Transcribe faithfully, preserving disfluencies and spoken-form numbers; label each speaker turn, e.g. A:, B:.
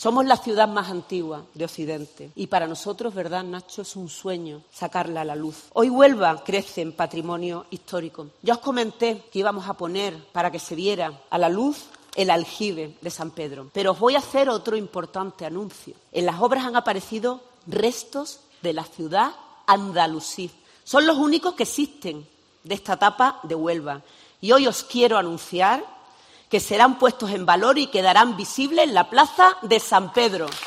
A: Somos la ciudad más antigua de Occidente y para nosotros, ¿verdad, Nacho? Es un sueño sacarla a la luz. Hoy Huelva crece en patrimonio histórico. Ya os comenté que íbamos a poner, para que se viera a la luz, el aljibe de San Pedro. Pero os voy a hacer otro importante anuncio. En las obras han aparecido restos de la ciudad andalusí. Son los únicos que existen de esta etapa de Huelva. Y hoy os quiero anunciar que serán puestos en valor y quedarán visibles en la plaza de San Pedro.